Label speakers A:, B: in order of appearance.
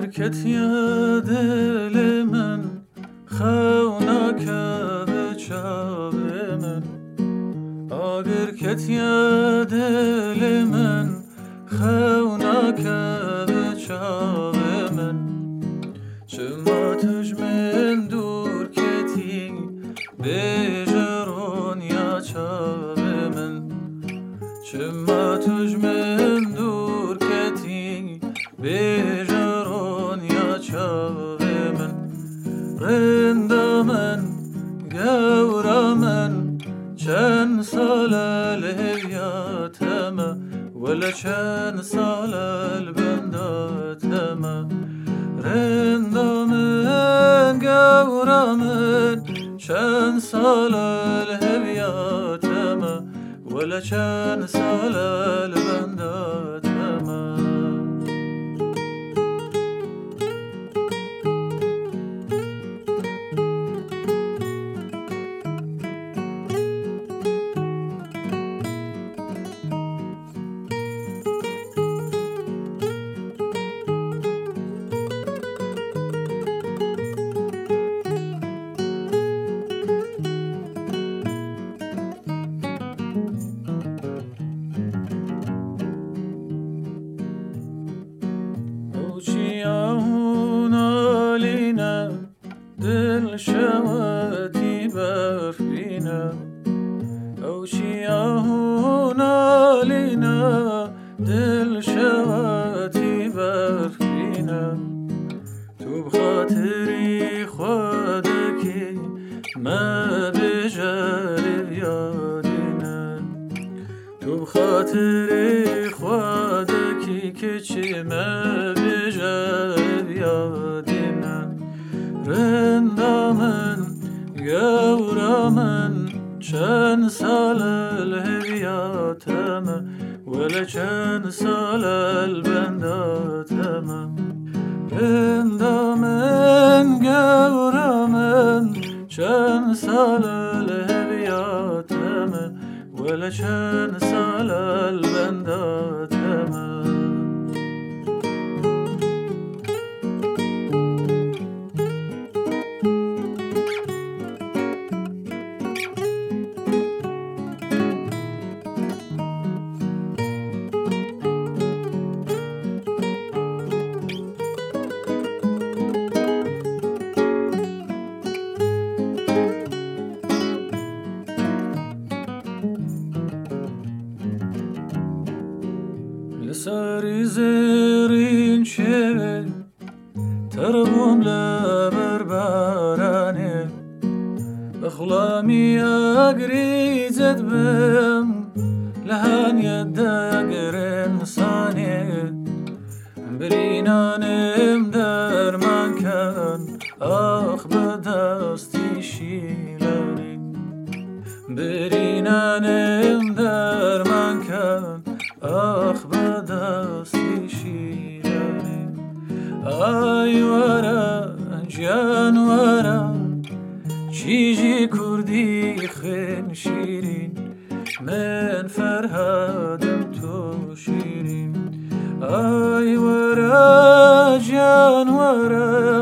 A: کتیا دل من خونا که به چاو من اگر کتیا دل من خونا که به چاو من چما توش من دور کتی بجرون یا چاو من چما توش من دور کتی بجرون یا چاو من رندا من گورا من چند سال الهیاتم ولا چند سال البنداتم رندا من گورا من چند سال الهیاتم ولا چند سال البنداتم دل شوادی برفینا او چیاهون آلینا دل شوادی برفینا تو بخاطری خودکی ما بجرب یادینا تو بخاطری خودکی که چی ما بجرب یادینا رندا من گورا من چند سال الهیاتم ولا چند سال البنداتم رندا من گورا من چند سال الهیاتم ولا چند سال البنداتم لساری زرین شوه تربم لبر بارانه بخلامی اگری زد بم لحن یدگر انسانه برینانم درمان کن آخ بدستی شیلانی برینانم درمان کن آخ بدستی شیرانی آی ورا جان ورا چیجی کردی خین شیرین من فرهادم تو شیرین آی ورا جان ورا